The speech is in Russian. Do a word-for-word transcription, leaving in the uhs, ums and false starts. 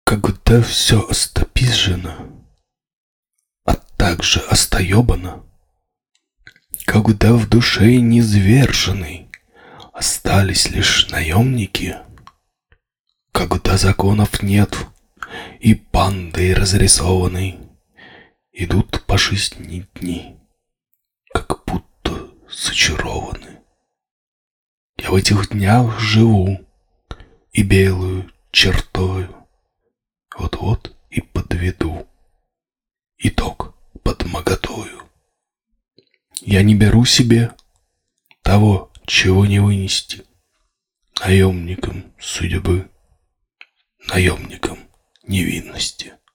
Когда все остопизжено, а также остоебано, когда в душе низверженной остались лишь наемники, когда законов нет и бандой разрисованной идут по жизни дни, как будто зачарованы. Я в этих днях живу и белую чертою вот-вот и подведу итог под наготою. Я не беру себе того, чего не вынести, наемникам судьбы, наемникам невинности.